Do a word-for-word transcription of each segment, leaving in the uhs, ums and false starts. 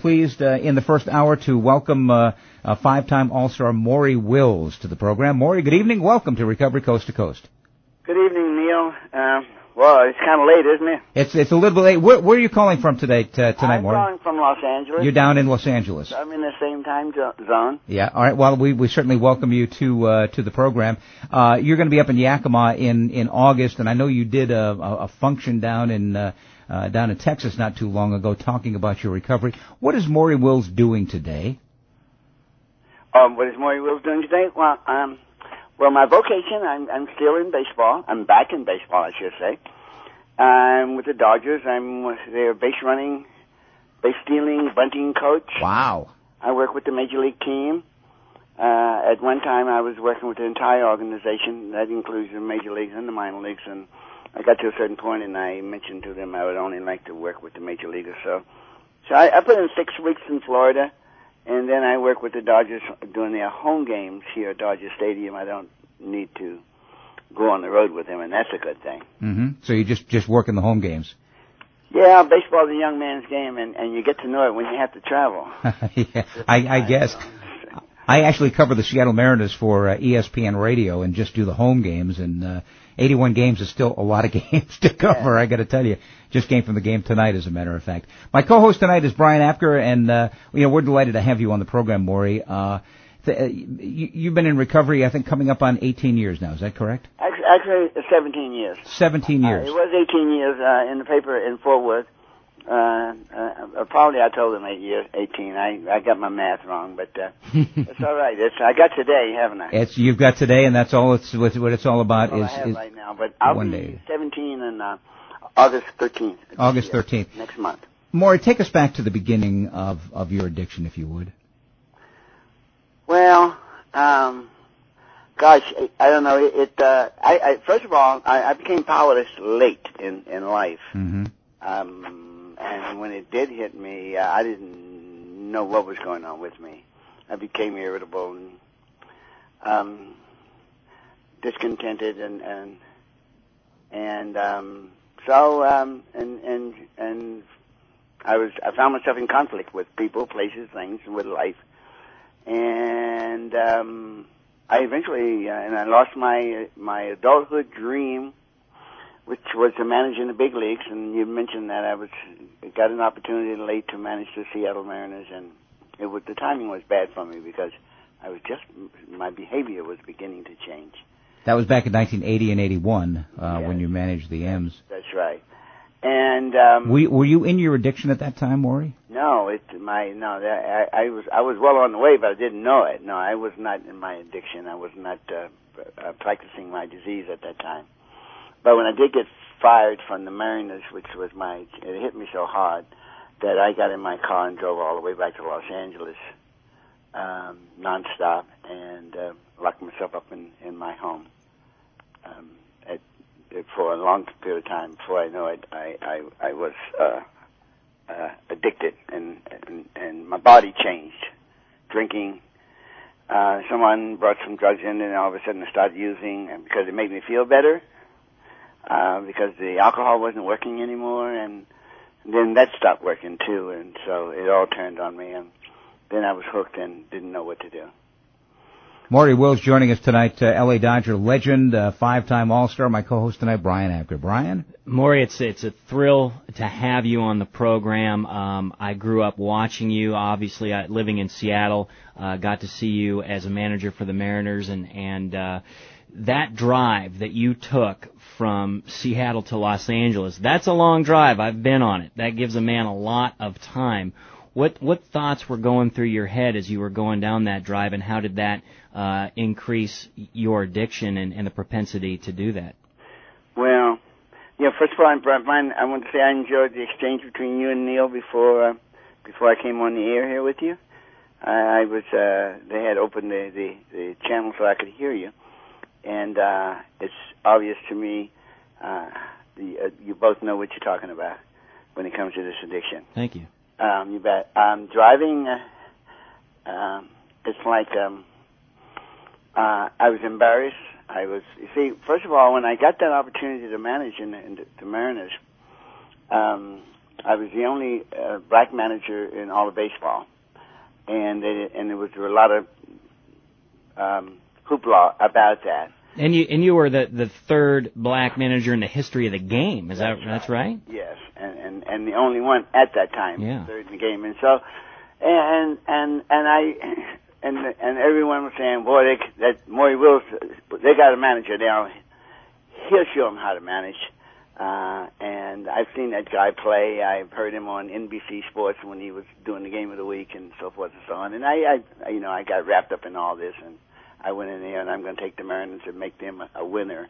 pleased uh, in the first hour to welcome uh, a five-time All-Star Maury Wills to the program. Maury, good evening. Welcome to Recovery Coast to Coast. Good evening, Neil. Um, well, it's kind of late, isn't it? It's it's a little bit late. Where, where are you calling from today, t- tonight, I'm Maury? I'm calling from Los Angeles. You're down in Los Angeles. I'm in the same time zo- zone. Yeah. All right. Well, we, we certainly welcome you to uh, to the program. Uh, you're going to be up in Yakima in, in August, and I know you did a, a, a function down in uh, uh, down in Texas not too long ago, talking about your recovery. What is Maury Wills doing today? Um, what is Maury Wills doing today? Well, um, well, my vocation, I'm I'm still in baseball. I'm back in baseball, I should say. I'm with the Dodgers. I'm with their base running, base stealing, bunting coach. Wow. I work with the Major League team. Uh, at one time, I was working with the entire organization. That includes the Major Leagues and the minor leagues. And I got to a certain point, and I mentioned to them I would only like to work with the Major Leaguers. So, so I, I put in six weeks in Florida, and then I work with the Dodgers doing their home games here at Dodger Stadium. I don't need to go on the road with them, and that's a good thing. Mm-hmm. So you just just work in the home games. Yeah, baseball is a young man's game, and, and you get to know it when you have to travel. yeah, I, I guess. I actually cover the Seattle Mariners for uh, E S P N Radio and just do the home games, and uh, eighty-one games is still a lot of games to cover, yeah. I got to tell you. Just came from the game tonight, as a matter of fact. My co-host tonight is Brian Apker, and uh, you know we're delighted to have you on the program, Maury. Uh, th- uh, you, you've been in recovery, I think, coming up on eighteen years now. Is that correct? Actually, seventeen years. seventeen years. Uh, it was eighteen years uh, in the paper in Fort Worth. Uh, uh, probably I told them eight years, eighteen. I I got my math wrong, but uh, it's all right. It's I got today, haven't I? It's you've got today, and that's all. It's what, what it's all about. That's all is, I have is right now. But I'll one be day. seventeen and uh, August thirteenth. August thirteenth next month. Maury, take us back to the beginning of of your addiction, if you would. Well, um. Gosh, I, I don't know. It, it uh, I, I first of all, I, I became powerless late in in life, mm-hmm. um, and when it did hit me, uh, I didn't know what was going on with me. I became irritable and um, discontented, and and and um, so um, and and and I was I found myself in conflict with people, places, things, with life, and. Um, I eventually, uh, and I lost my my adulthood dream, which was to manage in the big leagues. And you mentioned that I was got an opportunity late to manage the Seattle Mariners, and it was the timing was bad for me because I was just my behavior was beginning to change. That was back in nineteen eighty and eighty-one uh, yes. when you managed the M's. That's right. And um, were you, were you in your addiction at that time, Maury? No, it my no. I, I was I was well on the way, but I didn't know it. No, I was not in my addiction. I was not uh, uh, practicing my disease at that time. But when I did get fired from the Mariners, which was my, it hit me so hard that I got in my car and drove all the way back to Los Angeles, um, nonstop, and uh, locked myself up in in my home. Um, at, for a long period of time. Before I know it, I I, I was. Uh, Uh, addicted, and, and and my body changed. Drinking, uh, someone brought some drugs in, and all of a sudden I started using, and because it made me feel better, uh, because the alcohol wasn't working anymore, and then that stopped working too, and so it all turned on me, and then I was hooked and didn't know what to do. Maury Wills joining us tonight, uh, L A Dodger legend, uh, five-time All-Star. My co-host tonight, Brian Apker. Brian? Maury, it's it's a thrill to have you on the program. Um, I grew up watching you, obviously, uh, living in Seattle. Uh, got to see you as a manager for the Mariners, and, and uh, that drive that you took from Seattle to Los Angeles, that's a long drive. I've been on it. That gives a man a lot of time. What what thoughts were going through your head as you were going down that drive, and how did that uh, increase your addiction and, and the propensity to do that? Well, yeah. First of all, Brian, I want to say I enjoyed the exchange between you and Neil before uh, before I came on the air here with you. I, I was uh, they had opened the, the the channel so I could hear you, and uh, it's obvious to me uh, the, uh, you both know what you're talking about when it comes to this addiction. Thank you. Um, you bet. Um, driving, uh, um, it's like um, uh, I was embarrassed. I was, you see, first of all, when I got that opportunity to manage in the, in the, the Mariners, um, I was the only uh, black manager in all of baseball, and they, and there was a lot of um, hoopla about that. And you and you were the the third black manager in the history of the game. Is that's that right. that's right? Yes, and, and and the only one at that time, yeah. third in the game. And so, and and and I and and everyone was saying, boy, they, that Maury Wills, they got a manager now. He'll show them how to manage. Uh, and I've seen that guy play. I've heard him on N B C Sports when he was doing the Game of the Week and so forth and so on. And I, I you know, I got wrapped up in all this, and I went in there, and I'm going to take the Mariners and make them a, a winner.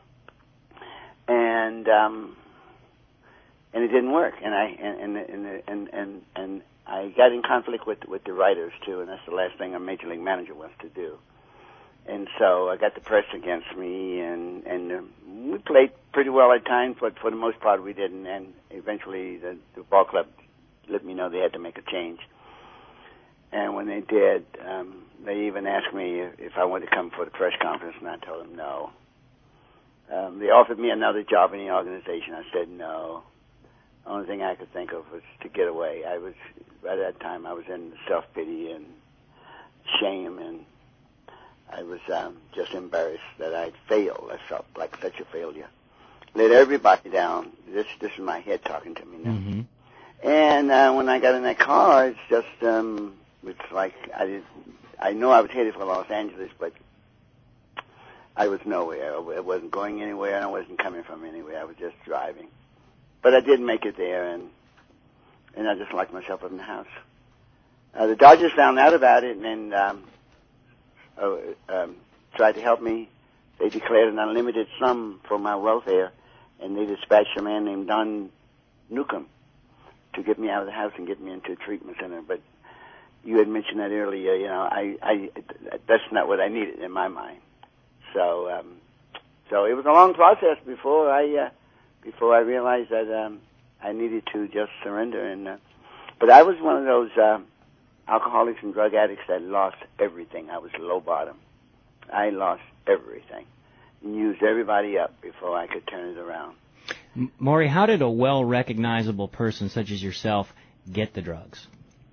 And um, and it didn't work. And I and and and and and, and I got in conflict with with the writers too. And that's the last thing a major league manager wants to do. And so I got the press against me, and and uh, we played pretty well at times, but for the most part we didn't. And eventually the, the ball club let me know they had to make a change. And when they did, um, they even asked me if, if I wanted to come for the press conference, and I told them no. Um, they offered me another job in the organization. I said no. The only thing I could think of was to get away. I was, by that time, I was in self-pity and shame, and I was um, just embarrassed that I'd failed. I felt like such a failure. Let everybody down. This this is my head talking to me now. Mm-hmm. And uh, when I got in that car, it's just um, it's like I did. I know I was headed for Los Angeles, but I was nowhere. I wasn't going anywhere, and I wasn't coming from anywhere. I was just driving. But I did make it there, and and I just locked myself up in the house. Uh, the Dodgers found out about it, and um, uh, um, tried to help me. They declared an unlimited sum for my welfare, and they dispatched a man named Don Newcomb to get me out of the house and get me into a treatment center. But you had mentioned that earlier. You know, I, I that's not what I needed in my mind. So, um, so it was a long process before I uh, before I realized that um, I needed to just surrender. And uh, but I was one of those uh, alcoholics and drug addicts that lost everything. I was low bottom. I lost everything and used everybody up before I could turn it around. Maury, how did a well-recognizable person such as yourself get the drugs?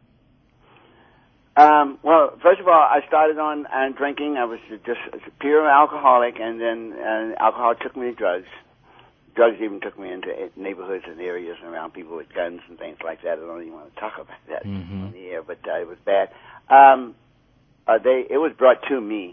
Um, well, first of all, I started on uh, drinking. I was just a pure alcoholic, and then uh, alcohol took me to drugs. Drugs even took me into neighborhoods and areas around people with guns and things like that. I don't even want to talk about that mm-hmm. on the air, but uh, it was bad. Um, uh, they it was brought to me.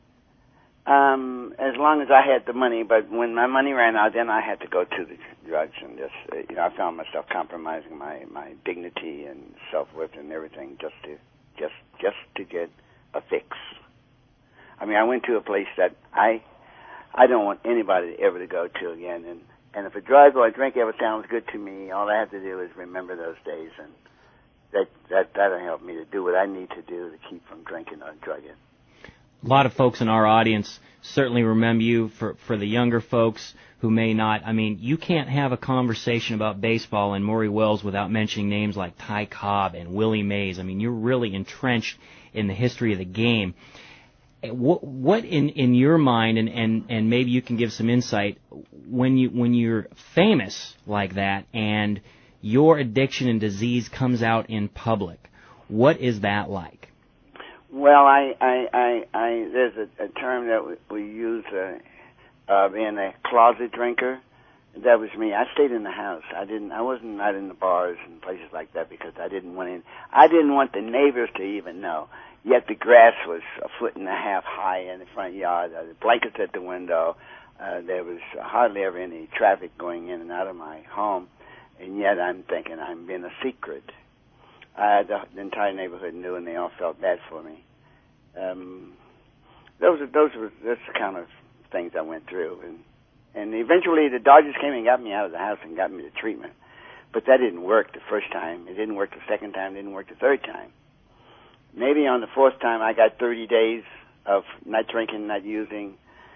Um, as long as I had the money, but when my money ran out, then I had to go to the drugs, and just, uh, you know, I found myself compromising my, my dignity and self-worth and everything just to, just, just to get a fix. I mean, I went to a place that I, I don't want anybody ever to go to again, and, and if a drug or a drink ever sounds good to me, all I have to do is remember those days, and that, that, that'll help me to do what I need to do to keep from drinking or drugging. A lot of folks in our audience certainly remember you. For for the younger folks who may not, I mean, you can't have a conversation about baseball and Maury Wills without mentioning names like Ty Cobb and Willie Mays. I mean, you're really entrenched in the history of the game. What, what in, in your mind, and, and, and maybe you can give some insight, when you when you're famous like that and your addiction and disease comes out in public, what is that like? Well, I, I, I, I there's a, a term that we, we use, uh, uh, being a closet drinker. That was me. I stayed in the house. I didn't, I wasn't out in the bars and places like that because I didn't want in, I didn't want the neighbors to even know. Yet the grass was a foot and a half high in the front yard. Uh, the blankets at the window. Uh, there was hardly ever any traffic going in and out of my home. And yet I'm thinking I'm being a secret. Uh, the, the entire neighborhood knew, and they all felt bad for me. Um, those are those were that's the kind of things I went through, and and eventually the Dodgers came and got me out of the house and got me to treatment. But that didn't work the first time. It didn't work the second time. It didn't work the third time. Maybe on the fourth time I got thirty days of not drinking, not using,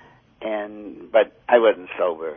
and but I wasn't sober.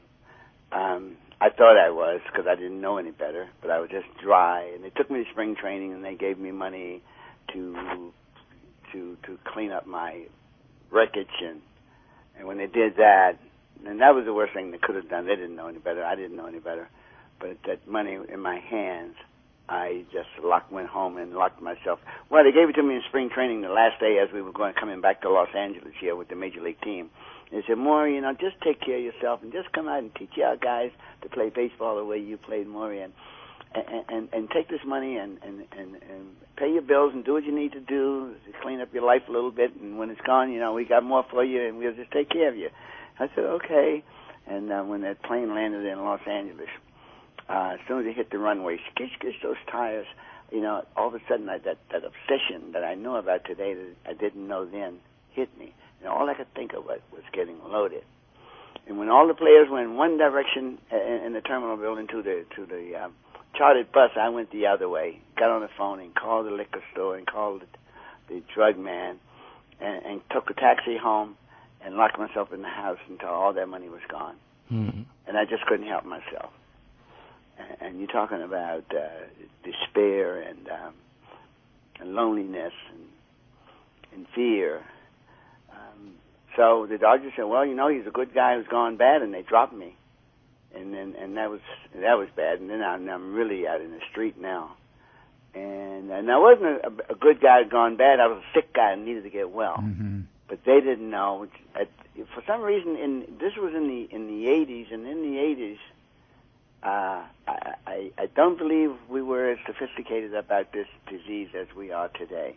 Um, I thought I was because I didn't know any better, but I was just dry. And they took me to spring training, and they gave me money to to to clean up my wreckage. And, and when they did that, and that was the worst thing they could have done. They didn't know any better. I didn't know any better. but that money in my hands, I just locked, went home and locked myself. Well, they gave it to me in spring training the last day as we were going coming back to Los Angeles here with the Major League team. They said, Maury, you know, just take care of yourself and just come out and teach our guys to play baseball the way you played, Maury, and and, and, and take this money and, and, and, and pay your bills and do what you need to do to clean up your life a little bit, and when it's gone, you know, we got more for you and we'll just take care of you. I said, okay. And uh, when that plane landed in Los Angeles, uh, as soon as it hit the runway, skish, skish, those tires, you know, all of a sudden I, that, that obsession that I know about today that I didn't know then hit me. And all I could think of was, was getting loaded. And when all the players went in one direction in, in the terminal building to the to the um, chartered bus, I went the other way. Got on the phone and called the liquor store and called the, the drug man, and, and took a taxi home and locked myself in the house until all that money was gone. Mm-hmm. And I just couldn't help myself. And, and you're talking about uh, despair and, um, and loneliness and, and fear. Um, so the Dodgers said, well, you know, he's a good guy who's gone bad, and they dropped me. And then, and that was that was bad. And then I'm, I'm really out in the street now. And, and I wasn't a, a good guy who'd gone bad. I was a sick guy and needed to get well. Mm-hmm. But they didn't know. At, for some reason, in this was in the in the eighties, and in the eighties, uh, I, I I don't believe we were as sophisticated about this disease as we are today.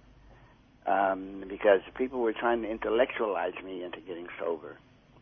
Um, because people were trying to intellectualize me into getting sober.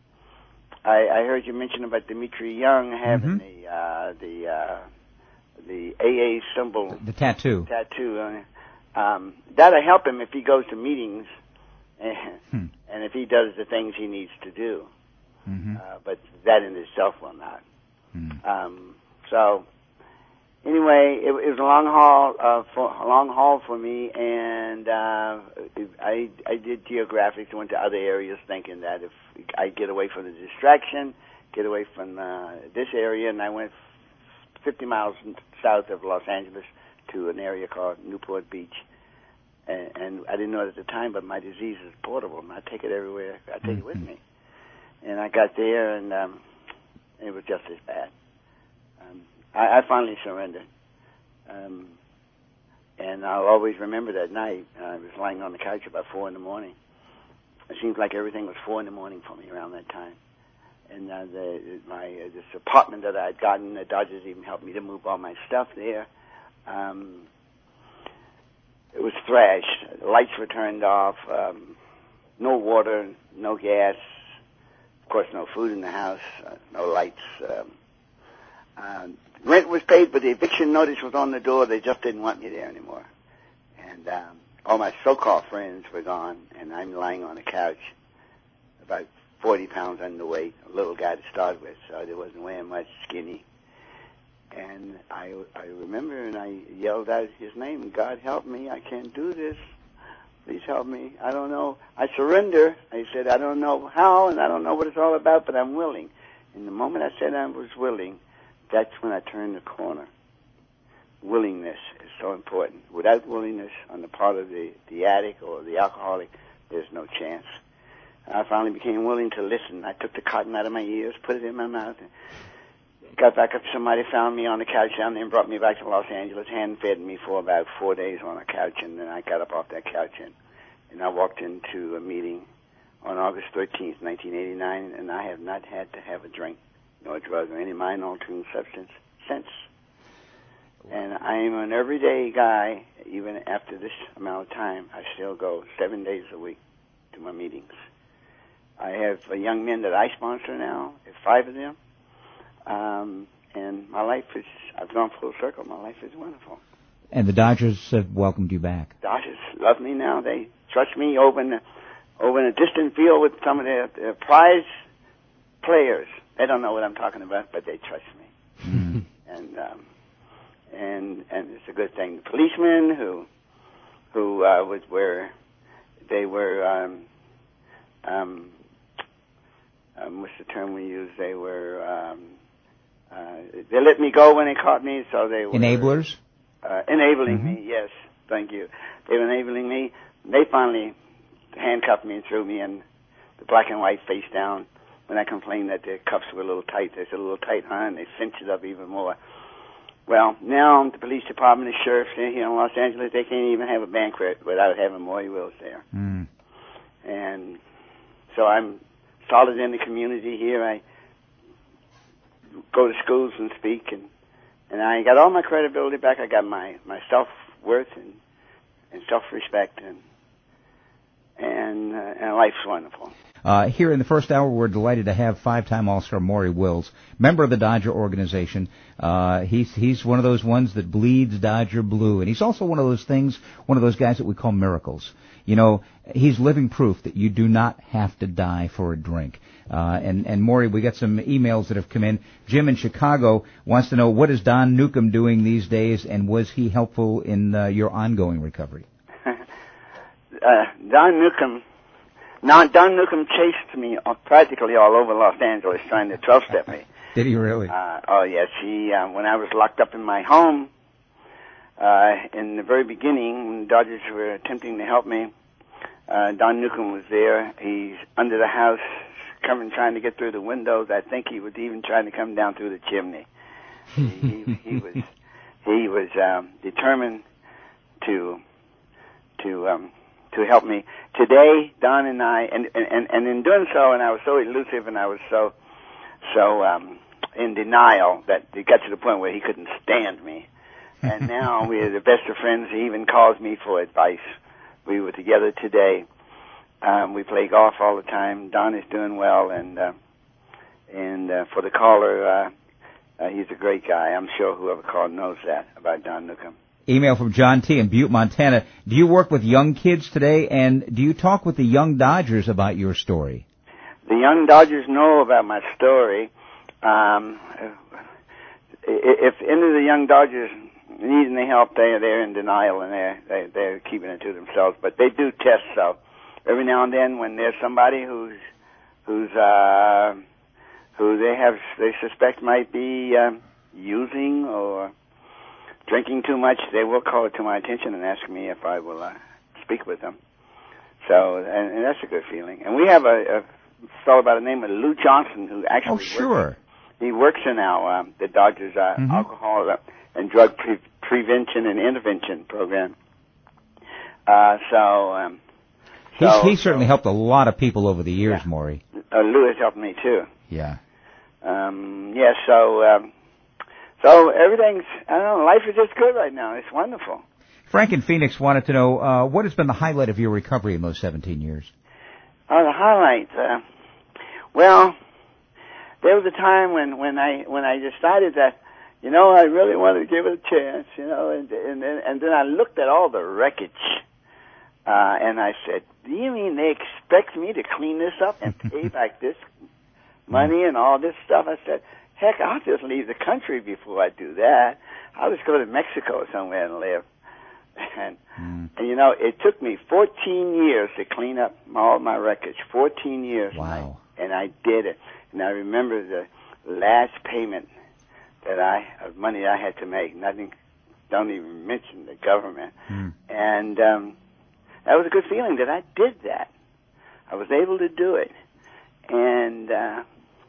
I, I heard you mention about Dimitri Young having mm-hmm. the uh, the uh, the A A symbol, the, the tattoo. Tattoo. Uh, um, that'll help him if he goes to meetings, and, hmm. and if he does the things he needs to do. Mm-hmm. Uh, but that in itself will not. Mm. Um, so anyway, it, it was a long haul uh, for a long haul for me, and uh, I I did geographics. Went to other areas, thinking that if I get away from the distraction, get away from uh, this area, and I went fifty miles south of Los Angeles to an area called Newport Beach, and, and I didn't know it at the time, but my disease is portable, and I take it everywhere. I take mm-hmm. it with me, and I got there, and um, it was just as bad. Um, I, I finally surrendered, um, and I'll always remember that night. I was lying on the couch about four in the morning. It seems like everything was four in the morning for me around that time. And uh, the, my uh, this apartment that I had gotten, the Dodgers even helped me to move all my stuff there. Um, it was thrashed. The lights were turned off. Um, no water, no gas. Of course, no food in the house. Uh, no lights. Um, uh, rent was paid, but the eviction notice was on the door. They just didn't want me there anymore. And um, all my so-called friends were gone, and I'm lying on a couch, about forty pounds underweight, a little guy to start with, so I wasn't weighing much, skinny. And I, I remember, and I yelled out his name, God help me, I can't do this. Please help me. I don't know. I surrender. I said, I don't know how, and I don't know what it's all about, but I'm willing. And the moment I said I was willing, that's when I turned the corner. Willingness is so important. Without willingness on the part of the, the addict or the alcoholic, there's no chance. I finally became willing to listen. I took the cotton out of my ears, put it in my mouth, and got back up. Somebody found me on the couch down there and brought me back to Los Angeles, hand-fed me for about four days on a couch, and then I got up off that couch, and, and I walked into a meeting on August thirteenth, nineteen eighty-nine, and I have not had to have a drink, nor a drug, or any mind-altering substance since. And I am an everyday guy. Even after this amount of time, I still go seven days a week to my meetings. I have uh, young men that I sponsor now, five of them. Um, and my life is, I've gone full circle. My life is wonderful. And the Dodgers have welcomed you back. Dodgers love me now. They trust me over in, the, over in a distant field with some of their, their prize players. They don't know what I'm talking about, but they trust me. Mm. And, um, and, and it's a good thing. The policemen who, who, uh, was where they were, um, um, um, what's the term we use? They were, um, uh, they let me go when they caught me, so they were... Enablers? Uh, enabling mm-hmm. me, yes, thank you. They were enabling me. They finally handcuffed me and threw me in the black and white face down when I complained that their cuffs were a little tight. They said, a little tight, huh? And they cinched it up even more. Well, now the police department, the sheriff here in Los Angeles, they can't even have a banquet without having Maury Wills there. Mm. And so I'm solid in the community here. I go to schools and speak, and, and I got all my credibility back. I got my, my self-worth and, and self-respect, and and, uh, and life's wonderful. Uh, here in the first hour, we're delighted to have five-time All-Star Maury Wills, member of the Dodger organization. Uh, he's he's one of those ones that bleeds Dodger blue, and he's also one of those things, one of those guys that we call miracles. You know, he's living proof that you do not have to die for a drink. Uh, and and Maury, we got some emails that have come in. Jim in Chicago wants to know, what is Don Newcomb doing these days, and was he helpful in uh, your ongoing recovery? uh, Don Newcomb. Now, Don Newcomb chased me practically all over Los Angeles trying to twelve-step me. Did he really? Uh, oh, yes. He, uh, when I was locked up in my home, uh, in the very beginning, when the Dodgers were attempting to help me, uh, Don Newcomb was there. He's under the house, coming, trying to get through the windows. I think he was even trying to come down through the chimney. he, he, he was, he was, um, determined to, to, um, to help me. Today, Don and I, and, and, and in doing so, and I was so elusive and I was so, so, um, in denial that it got to the point where he couldn't stand me. And now we're the best of friends. He even calls me for advice. We were together today. Um, we play golf all the time. Don is doing well, and, uh, and, uh, for the caller, uh, uh, he's a great guy. I'm sure whoever called knows that about Don Newcomb. Email from John T. in Butte, Montana. Do you work with young kids today, and do you talk with the young Dodgers about your story? The young Dodgers know about my story. Um, if any of the young Dodgers need any help, they, they're in denial, and they're, they, they're keeping it to themselves. But they do test, so every now and then when there's somebody who's, who's, uh, who they have, they suspect might be, uh, using or drinking too much, they will call it to my attention and ask me if I will uh, speak with them. So, and, and that's a good feeling. And we have a, a fellow by the name of Lou Johnson who actually oh, sure. works, he works in our um, the Dodgers uh, mm-hmm. alcohol and drug pre- prevention and intervention program. Uh, so, um, so he's, he's certainly so, helped a lot of people over the years, yeah. Maury. Uh, Lou has helped me too. Yeah. Um, yeah. So. Um, So everything's, I don't know, life is just good right now. It's wonderful. Frank in Phoenix wanted to know, uh, what has been the highlight of your recovery in those seventeen years? Oh, the highlight. Uh, well, there was a time when, when I, when I decided that, you know, I really wanted to give it a chance, you know, and, and, and then I looked at all the wreckage, uh, and I said, do you mean they expect me to clean this up and pay back this money and all this stuff? I said, heck, I'll just leave the country before I do that. I'll just go to Mexico somewhere and live. And, mm. and you know, it took me fourteen years to clean up all my wreckage. fourteen years. Wow. And I, and I did it. And I remember the last payment that I, of money I had to make. Nothing, don't even mention the government. Mm. And um, that was a good feeling that I did that. I was able to do it. And, uh,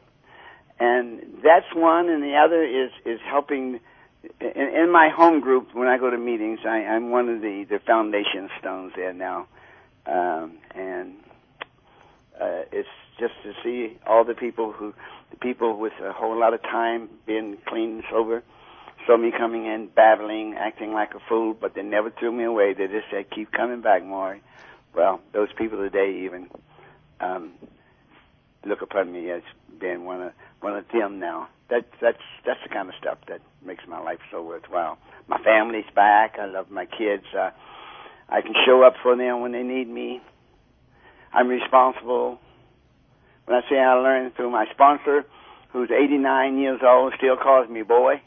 And that's one, and the other is, is helping. In, in my home group, when I go to meetings, I, I'm one of the, the foundation stones there now. Um, and uh, it's just to see all the people who, the people with a whole lot of time, being clean and sober, saw me coming in, babbling, acting like a fool, but they never threw me away. They just said, keep coming back, Maury. Well, those people today even um, look upon me as being one of one of them now. That that's that's the kind of stuff that makes my life so worthwhile. My family's back. I love my kids. Uh, I can show up for them when they need me. I'm responsible. When I say I learned through my sponsor, who's eighty-nine years old, still calls me boy.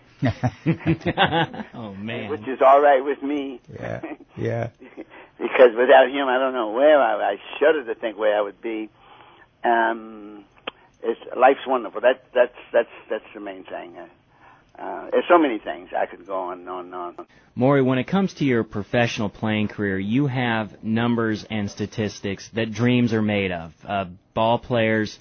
Oh man! Which is all right with me. Yeah, yeah. Because without him, I don't know where I, I shudder to think where I would be. Um. It's, life's wonderful. That, that's that's that's the main thing. Uh, there's so many things I could go on and on and on. Maury, when it comes to your professional playing career, you have numbers and statistics that dreams are made of. Uh, ball players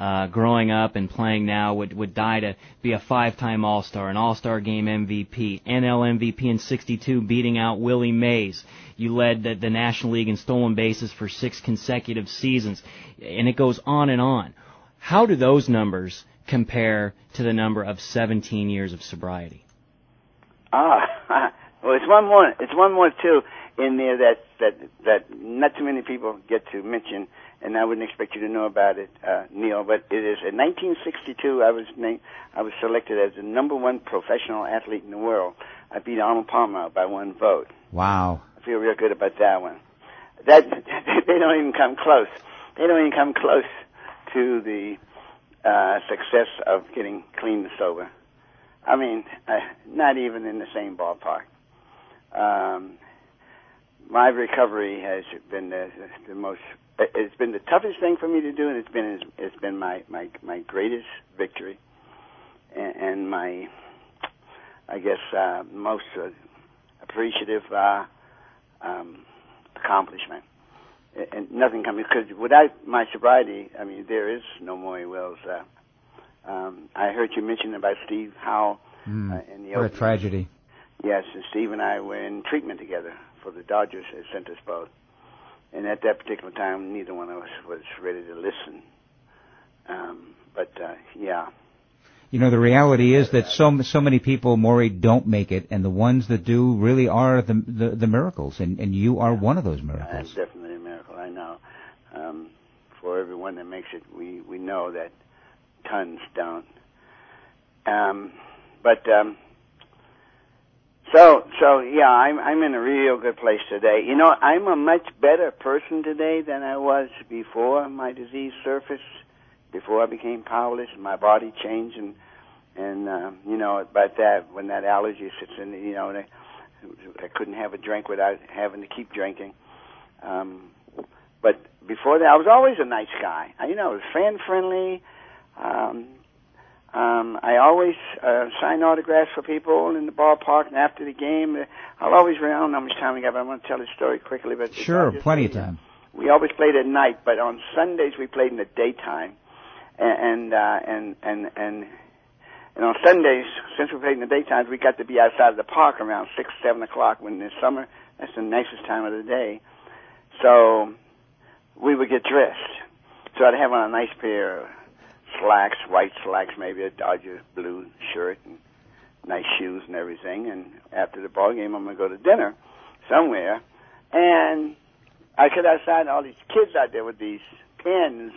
uh, growing up and playing now would, would die to be a five-time All-Star, an All-Star Game M V P, N L M V P in sixty-two, beating out Willie Mays. You led the, the National League in stolen bases for six consecutive seasons, and it goes on and on. How do those numbers compare to the number of seventeen years of sobriety? Ah, well, it's one more. It's one more too in there that that that not too many people get to mention, and I wouldn't expect you to know about it, uh, Neil. But it is in nineteen sixty-two. I was named. I was selected as the number one professional athlete in the world. I beat Arnold Palmer by one vote. Wow. I feel real good about that one. That they don't even come close. They don't even come close to the uh, success of getting clean and sober. I mean, uh, not even in the same ballpark. Um, my recovery has been the, the most. It's been the toughest thing for me to do, and it's been it's been my my, my greatest victory, and, and my, I guess, uh, most uh, appreciative uh, um, accomplishment. And nothing comes, because without my sobriety, I mean, there is no Maury Wills. Uh, um, I heard you mention about Steve Howe. Mm, uh, in the what opening. a tragedy. Yes, and Steve and I were in treatment together for the Dodgers at sent us both. And at that particular time, neither one of us was ready to listen. Um, but, uh, yeah. You know, the reality is that so so many people, Maury, don't make it, and the ones that do really are the the, the miracles, and, and you are one of those miracles. That's definitely a miracle, I know. Um, for everyone that makes it, we, we know that tons don't. Um, but um, so so yeah, I'm I'm in a real good place today. You know, I'm a much better person today than I was before my disease surfaced. Before I became powerless, my body changed, and and uh, you know, about that when that allergy sits in, you know, I, I couldn't have a drink without having to keep drinking. Um, but before that, I was always a nice guy. I, you know, I was fan friendly. Um, um, I always uh, signed autographs for people in the ballpark and after the game. I'll always remember. I don't know how much time we got, but I'm going to tell the story quickly. But sure, plenty of time. We always played at night, but on Sundays we played in the daytime. And, uh, and, and, and, and on Sundays, since we played in the daytimes, we got to be outside of the park around six, seven o'clock. When it's summer, that's the nicest time of the day. So we would get dressed. So I'd have on a nice pair of slacks, white slacks, maybe a Dodger blue shirt, and nice shoes and everything. And after the ball game, I'm going to go to dinner somewhere. And I get outside, and all these kids out there with these pens,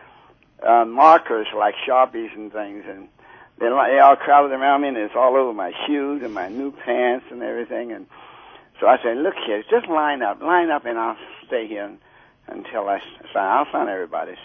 Uh, markers like Sharpies and things, and they, they all crowded around me, and it's all over my shoes and my new pants and everything. And so I said, look here, just line up, line up, and I'll stay here until I sign. I'll sign everybody's.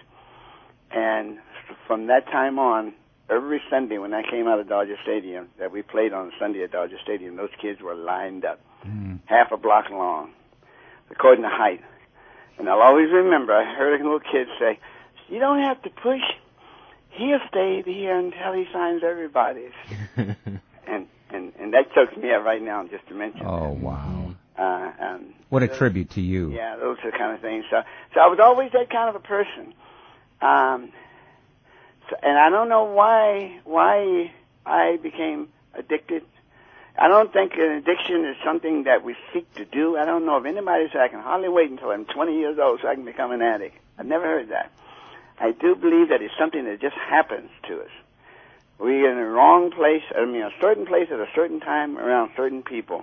And from that time on, every Sunday when I came out of Dodger Stadium, that we played on Sunday at Dodger Stadium, those kids were lined up, mm. half a block long, according to height. And I'll always remember, I heard a little kid say, you don't have to push. He'll stay here until he signs everybody's. and, and and that chokes me up right now, just to mention. Oh, wow. Uh, um, what a so, tribute to you. Yeah, those are the kind of things. So, so I was always that kind of a person. Um, so, and I don't know why why I became addicted. I don't think an addiction is something that we seek to do. I don't know if anybody said I can hardly wait until I'm twenty years old so I can become an addict. I've never heard that. I do believe that it's something that just happens to us. We're in the wrong place, I mean, a certain place at a certain time around certain people.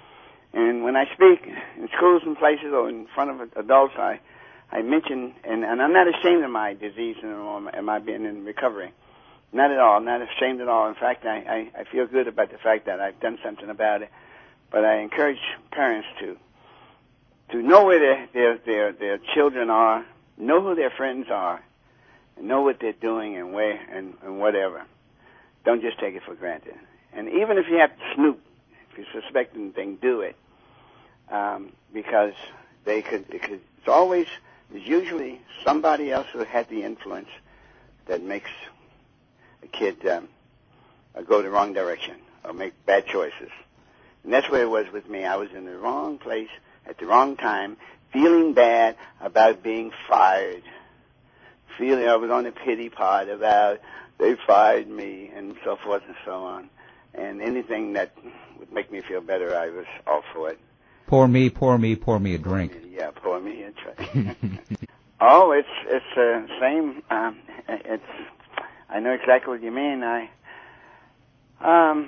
And when I speak in schools and places or in front of adults, I, I mention, and, and I'm not ashamed of my disease and my being in recovery. Not at all. I'm not ashamed at all. In fact, I, I, I feel good about the fact that I've done something about it. But I encourage parents to to know where their, their, their, their children are, know who their friends are, know what they're doing and where and, and whatever. Don't just take it for granted. And even if you have to snoop, if you suspect anything, do it. Um, because they could, they could, it's always, there's usually somebody else who had the influence that makes a kid um, go the wrong direction or make bad choices. And that's where it was with me. I was in the wrong place at the wrong time, feeling bad about being fired. feeling, I was on the pity pot about they fired me and so forth and so on. And anything that would make me feel better, I was all for it. Pour me, pour me, pour me a drink. Yeah, pour me a drink. Oh, it's it's the uh, same. Um, it's I know exactly what you mean. I um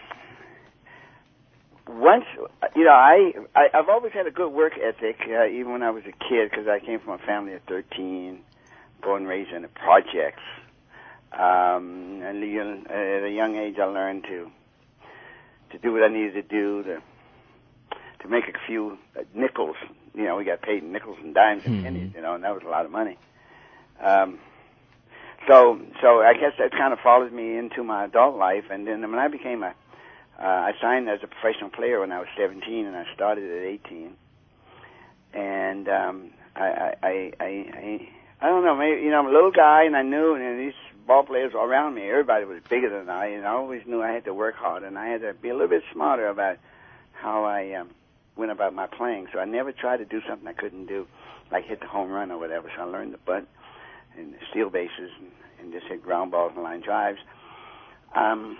once you know I, I I've always had a good work ethic, uh, even when I was a kid, because I came from a family of thirteen, born and raised in the projects. Um, and at a young age, I learned to to do what I needed to do to to make a few uh, nickels. You know, we got paid in nickels and dimes and pennies, you know, and that was a lot of money. Um, so, so I guess that kind of followed me into my adult life. And then when I became a, uh, I signed as a professional player when I was seventeen, and I started at eighteen. And um, I, I, I, I, I don't know, maybe, you know, I'm a little guy, and I knew, and these ball players all around me, everybody was bigger than I, and I always knew I had to work hard, and I had to be a little bit smarter about how I um, went about my playing. So I never tried to do something I couldn't do, like hit the home run or whatever. So I learned the bunt and the steal bases and, and just hit ground balls and line drives. Um,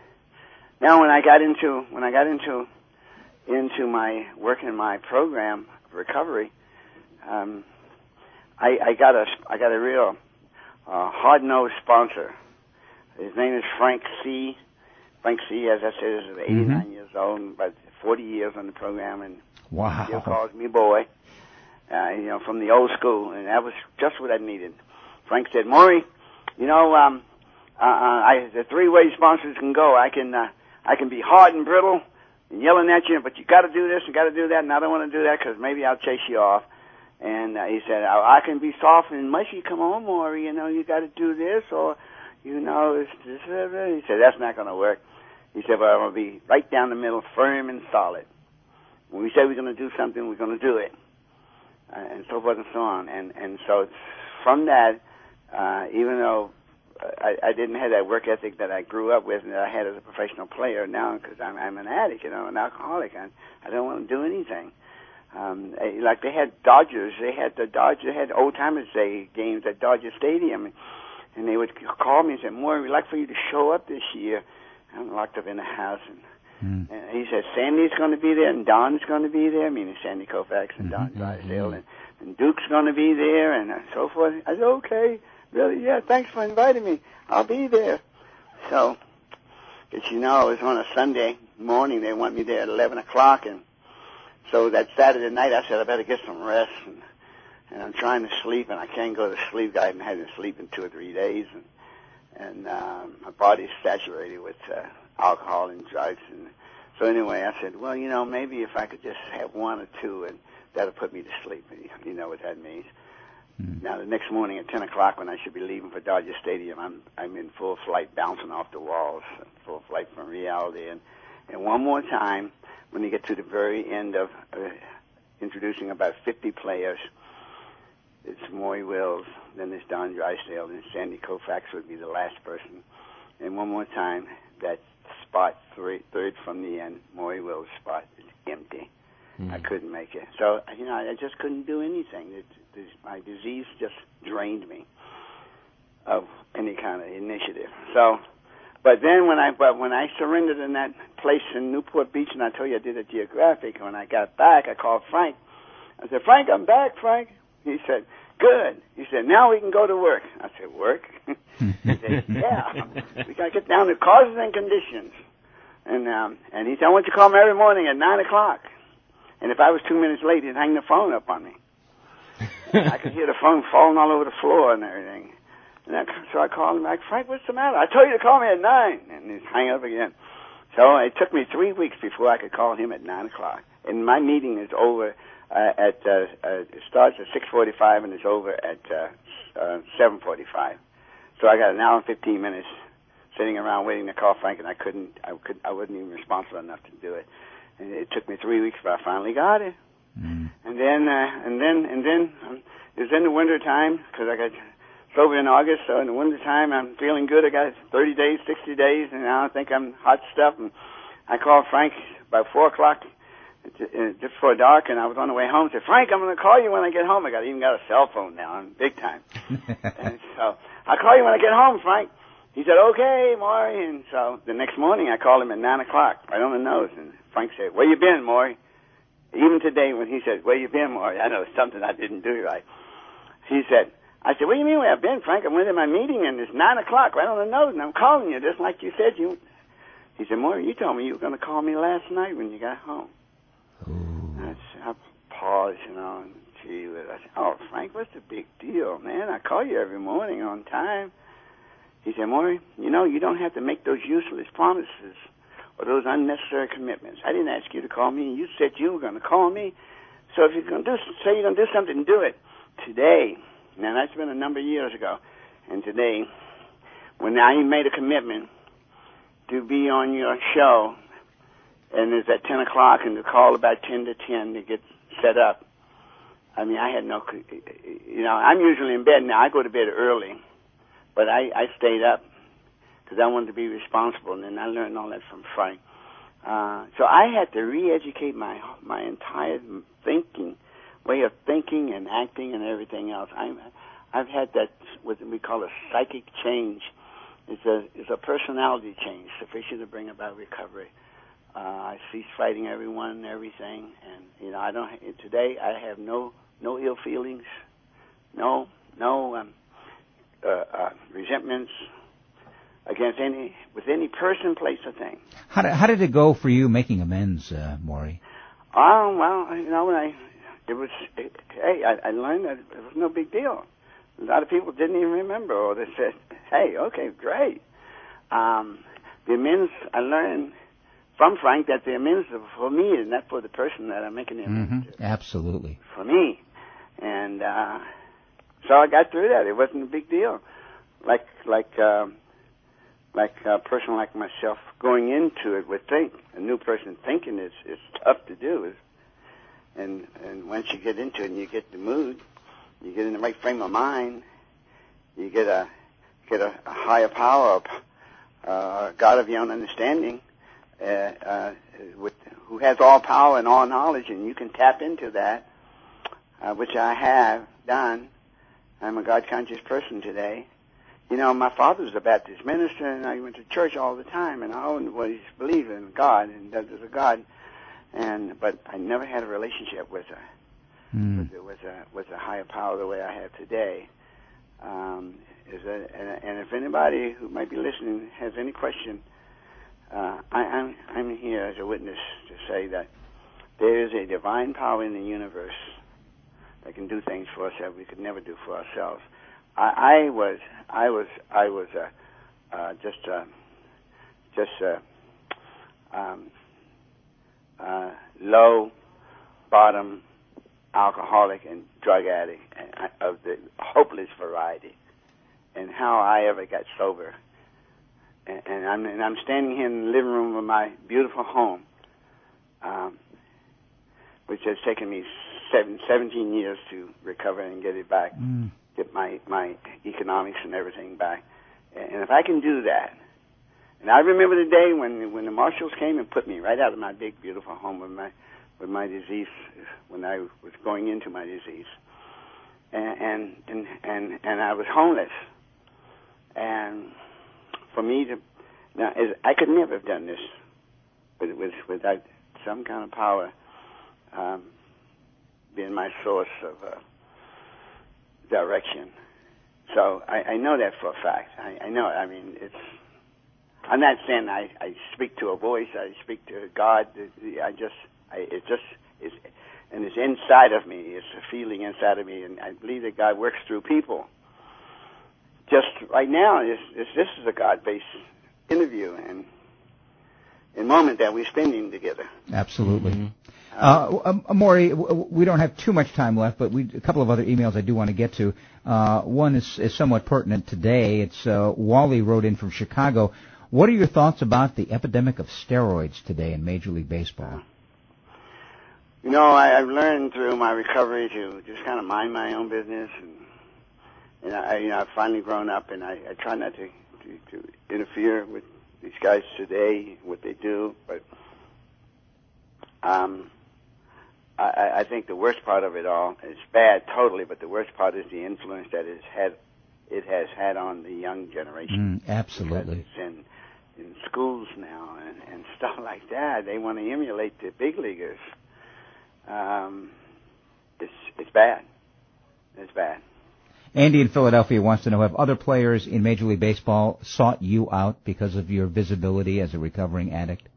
now, when I got into when I got into into my work in my program of recovery, um, I, I got a I got a real uh, hard-nosed sponsor. His name is Frank C. Frank C. As I said, is eighty-nine mm-hmm. years old, about forty years on the program, and wow. still calls me boy. Uh, you know, from the old school, and that was just what I needed. Frank said, "Maury, you know, um, uh, uh, I, the three ways sponsors can go. I can, uh, I can be hard and brittle and yelling at you, but you got to do this and got to do that, and I don't want to do that because maybe I'll chase you off." And uh, he said, I, "I can be soft and mushy. Come on, Maury, you know, you got to do this, or you know, it's this." He said, "That's not going to work." He said, "Well, I'm going to be right down the middle, firm and solid. When we say we're going to do something, we're going to do it." Uh, and so forth and so on. And, and so from that, uh, even though I, I didn't have that work ethic that I grew up with and that I had as a professional player, now because I'm, I'm an addict, you know, an alcoholic, I, I don't want to do anything. Um, like they had Dodgers, they had the Dodgers, they had Old Timers Day games at Dodger Stadium, and they would call me and say, "Maury, we'd like for you to show up this year." I'm locked up in the house, and Mm. And he said, Sandy's going to be there, and Don's going to be there, meaning Sandy Koufax and Don mm-hmm. Drysdale, and, and Duke's going to be there, and so forth. I said, okay, really, yeah, thanks for inviting me. I'll be there. So, as you know, it was on a Sunday morning. They want me there at eleven o'clock, and so that Saturday night I said, I better get some rest, and, and I'm trying to sleep, and I can't go to sleep. I haven't had to sleep in two or three days, and, and um, my body's saturated with uh, alcohol and drugs. And so anyway, I said, well, you know, maybe if I could just have one or two, and that'll put me to sleep. And you know what that means. Mm. Now, the next morning at ten o'clock when I should be leaving for Dodger Stadium, I'm I'm in full flight, bouncing off the walls, full flight from reality. And, and one more time, when you get to the very end of uh, introducing about fifty players, it's Maury Wills, then there's Don Drysdale, and Sandy Koufax would be the last person. And one more time, that spot, three, third from the end, Maury Wills' spot is empty. Mm. I couldn't make it. So, you know, I just couldn't do anything. It, it, my disease just drained me of any kind of initiative. So, but then when I but when I surrendered in that place in Newport Beach, and I told you I did a geographic, when I got back, I called Frank. I said, Frank, I'm back, Frank. He said, good. He said, now we can go to work. I said, work? He said, yeah. We got to get down to causes and conditions. And um, and he said, I want you to call me every morning at nine o'clock. And if I was two minutes late, he'd hang the phone up on me. I could hear the phone falling all over the floor and everything. And I, so I called him back, Frank, what's the matter? I told you to call me at nine. And he'd hang up again. So it took me three weeks before I could call him at nine o'clock. And my meeting is over uh, at, uh, uh, it starts at six forty-five and it's over at uh, uh, seven forty-five. So I got an hour and fifteen minutes sitting around waiting to call Frank, and I couldn't, I could, I wasn't even responsible enough to do it. And it took me three weeks, but I finally got it. Mm. And then, uh, and then, and then, um, it was in the winter time, because I got sober in August, so in the winter time, I'm feeling good. I got thirty days, sixty days, and now I think I'm hot stuff. And I called Frank about four o'clock just before dark, and I was on the way home. I said, Frank, I'm going to call you when I get home. I got even got a cell phone now. I'm big time. And so I'll call you when I get home, Frank. He said, okay, Maury. And so the next morning I called him at nine o'clock, right on the nose. And Frank said, where you been, Maury? Even today when he said, where you been, Maury? I know it's something I didn't do right. He said, I said, what do you mean where I've been, Frank? I went to my meeting and it's nine o'clock right on the nose and I'm calling you just like you said you. He said, Maury, you told me you were going to call me last night when you got home. I, said, I paused, you know, and gee, I said, oh, Frank, what's the big deal, man? I call you every morning on time. He said, Maury, you know, you don't have to make those useless promises or those unnecessary commitments. I didn't ask you to call me. You said you were going to call me. So if you're going to do, say you're going to do something, do it today. Now, that's been a number of years ago. And today, when I made a commitment to be on your show, and it's at ten o'clock, and to call about ten to ten to get set up, I mean, I had no, you know, I'm usually in bed now. I go to bed early, but I, I stayed up because I wanted to be responsible, and then I learned all that from Frank. Uh, so I had to re-educate my my entire thinking, way of thinking and acting and everything else. I'm, I've had that, what we call a psychic change. It's a, it's a personality change sufficient to bring about recovery. Uh, I cease fighting everyone and everything, and, you know, I don't, today I have no, no ill feelings, no, no, um, uh, uh, resentments against any, with any person, place, or thing. How did, how did it go for you making amends, uh, Maury? Oh, well, you know, when I, it was, it, hey, I, I learned that it was no big deal. A lot of people didn't even remember, or they said, hey, okay, great. Um, the amends, I learned from Frank that the amends are for me and not for the person that I'm making the amends mm-hmm. to. Absolutely. For me. And uh, so I got through that. It wasn't a big deal. Like, like, um, like a person like myself going into it would think. A new person thinking is, is tough to do. And, and once you get into it and you get the mood, you get in the right frame of mind, you get a get a, a higher power, uh, God of your own understanding, uh, uh, with, who has all power and all knowledge, and you can tap into that, uh, which I have done. I'm a God-conscious person today. You know, my father was a Baptist minister, and I went to church all the time, and I always believed in God and that there's a God, and but I never had a relationship with her. Mm. With, with a with a higher power the way I have today. Um, is that, and, and if anybody who might be listening has any question, uh, I, I'm I'm here as a witness to say that there is a divine power in the universe that can do things for us that we could never do for ourselves. I, I was I was I was uh, uh, just uh, just uh, um, uh, low bottom alcoholic and drug addict and of the hopeless variety, and how I ever got sober. And, and, I'm, and I'm standing here in the living room of my beautiful home, um, which has taken me seven, seventeen years to recover and get it back, mm. get my, my economics and everything back. And if I can do that, and I remember the day when when the marshals came and put me right out of my big, beautiful home with my with my disease, when I was going into my disease, and and and and, and I was homeless, and for me to now I could never have done this with, with without some kind of power um, being my source of uh, direction. So I, I know that for a fact. I, I know it. I mean, it's. I'm not saying I, I speak to a voice. I speak to God. I just. I, it just is, and it's inside of me. It's a feeling inside of me, and I believe that God works through people. Just right now, it's, it's, this is a God-based interview and a moment that we're spending together. Absolutely. Mm-hmm. Uh, uh, Maury, we don't have too much time left, but we, a couple of other emails I do want to get to. Uh, one is, is somewhat pertinent today. It's uh, Wally wrote in from Chicago. What are your thoughts about the epidemic of steroids today in Major League Baseball? You know, I, I've learned through my recovery to just kind of mind my own business, and, and I, you know, I've finally grown up, and I, I try not to, to, to interfere with these guys today, what they do, but um, I, I think the worst part of it all is bad totally, but the worst part is the influence that it had it has had on the young generation. Mm, absolutely. Because it's in, in schools now and, and stuff like that. They want to emulate the big leaguers. Um, it's it's bad. It's bad. Andy in Philadelphia wants to know, have other players in Major League Baseball sought you out because of your visibility as a recovering addict?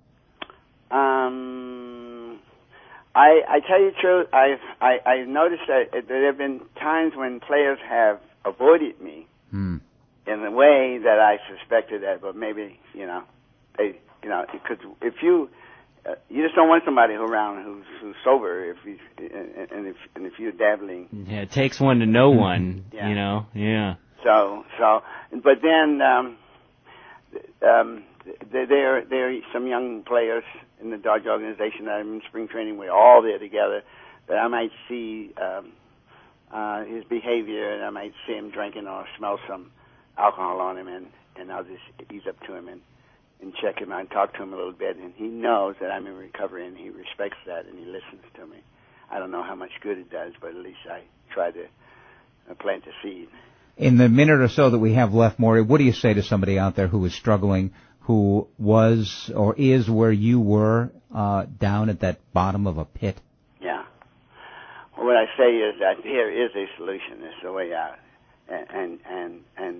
Um, I, I tell you the truth, I've, I, I've noticed that there have been times when players have avoided me hmm. in a way that I suspected that, but maybe, you know, they, you know, because if you, Uh, you just don't want somebody who around who's, who's sober if he's and, and if and if you're dabbling. Yeah, it takes one to know one. Yeah. You know, yeah. So so, but then um, um, there there there are some young players in the Dodge organization that I'm in spring training. We're all there together. That I might see um, uh, his behavior, and I might see him drinking or smell some alcohol on him, and and I'll just ease up to him and. and check him out and talk to him a little bit, and he knows that I'm in recovery, and he respects that, and he listens to me. I don't know how much good it does, but at least I try to uh, plant the seed. In the minute or so that we have left, Maury, what do you say to somebody out there who is struggling, who was or is where you were, uh, down at that bottom of a pit? Yeah. Well, what I say is that there is a solution. There's a way out. And, and, and, and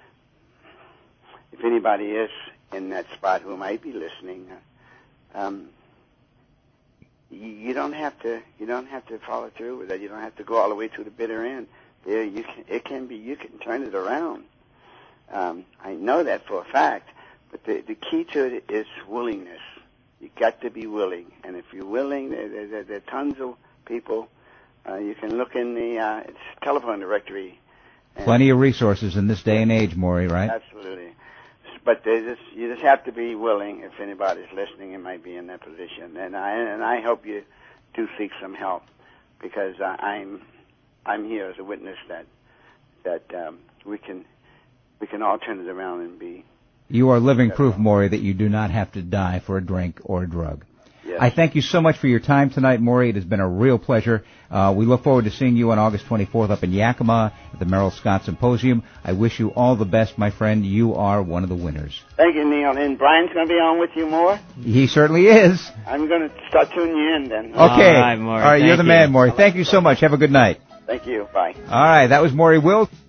if anybody is in that spot who might be listening, um, you, you don't have to. You don't have to follow through with it. You don't have to go all the way to the bitter end. There, you can. It can be. You can turn it around. Um, I know that for a fact. But the the key to it is willingness. You got to be willing. And if you're willing, there, there, there are tons of people. Uh, you can look in the uh, it's telephone directory. Plenty of resources in this day and age, Maury, right? Absolutely. But they just, you just have to be willing. If anybody's listening, and might be in that position, and I and I hope you do seek some help, because uh, I'm I'm here as a witness that that um, we can we can all turn it around and be. You are living proof, Maury, that you do not have to die for a drink or a drug. Yes. I thank you so much for your time tonight, Maury. It has been a real pleasure. Uh, we look forward to seeing you on August twenty-fourth up in Yakima at the Merrill Scott Symposium. I wish you all the best, my friend. You are one of the winners. Thank you, Neil. And Brian's going to be on with you more? He certainly is. I'm going to start tuning you in then. Okay. All right, Maury. All right, Thank you're the you. man, Maury. Thank you so much. Have a good night. Thank you. Bye. All right, that was Maury Wills.